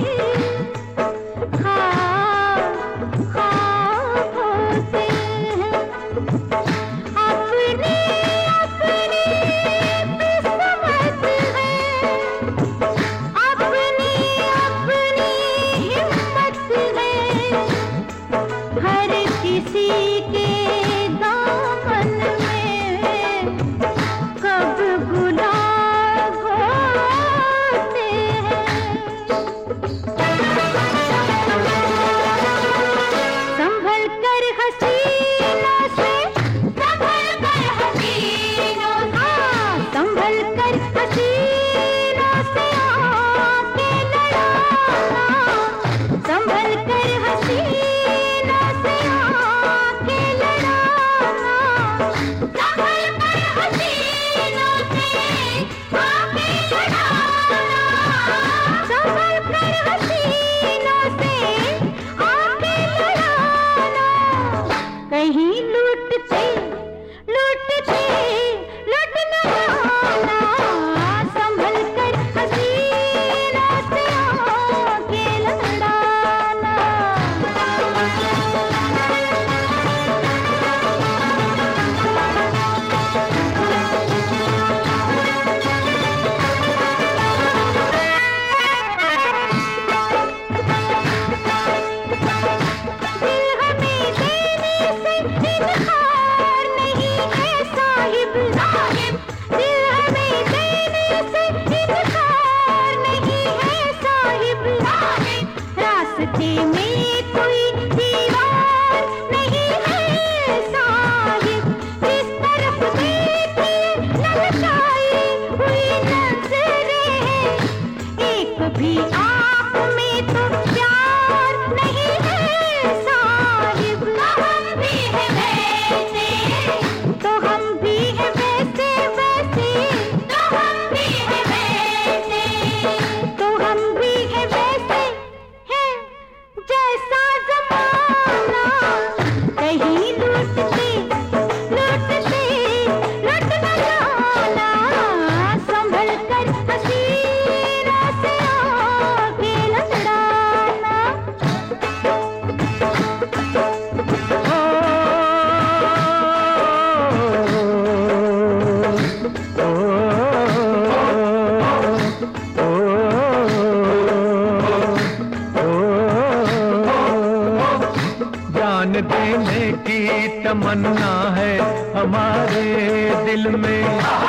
तमन्ना है हमारे दिल में,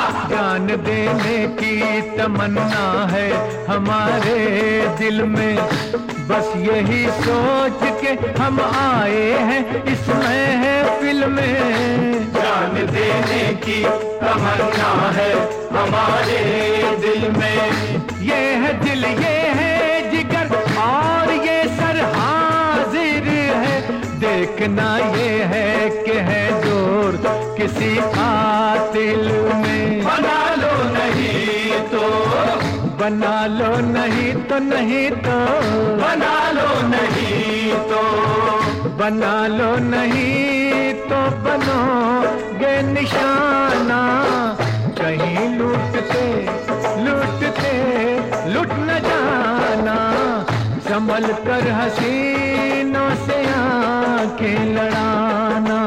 जान देने की तमन्ना है हमारे दिल में। बस यही सोच के हम आए हैं इस महफिल में। जान देने की तमन्ना है हमारे दिल में। ये है दिल, ये है जिगर और ये सर हाजिर है। देखना ये है कि है जोर किसी कातिल में। बना लो नहीं तो, बना लो नहीं तो, नहीं तो बना लो नहीं तो, बना लो नहीं तो बनोगे निशाना। कहीं लूटते लूटते लुट न जाना। संभल कर हसीनों से आंखें लड़ाना।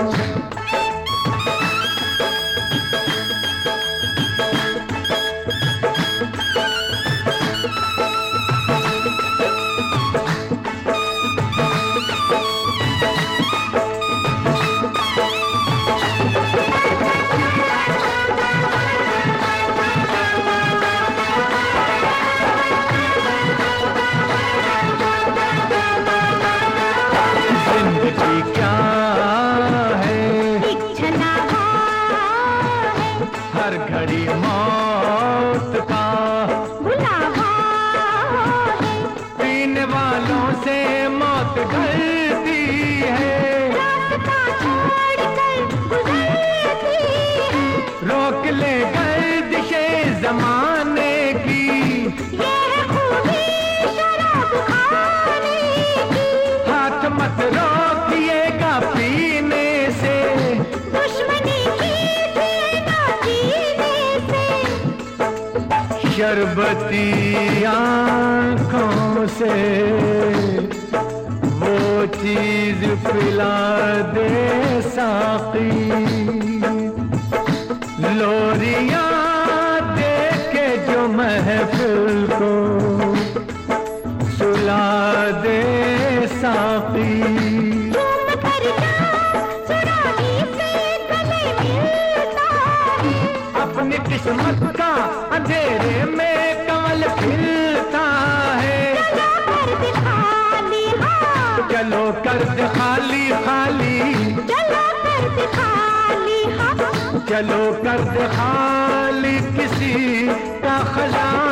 क्या है एक छलावा है, हर घड़ी मौत का बुलावा है। पीने वालों से मौत डरती है। रास्ता छोड़ कर गुजरती है। रोक ले गर्दिशे जमाने की। ये है खूबी शराब खाने की। हाथ मत रोकिएगा पीने से। दुश्मनी कीजिए ना जीने से। शरबती आँखों से वो चीज पिला दे साकी, लोरियां दे के जो महफिल को सुला दे साकी। अपनी किस्मत का अंधेरे में कमल खिलता है, चलो कर दे खाली खाली, चलो कर दे खाली किसी का खजाना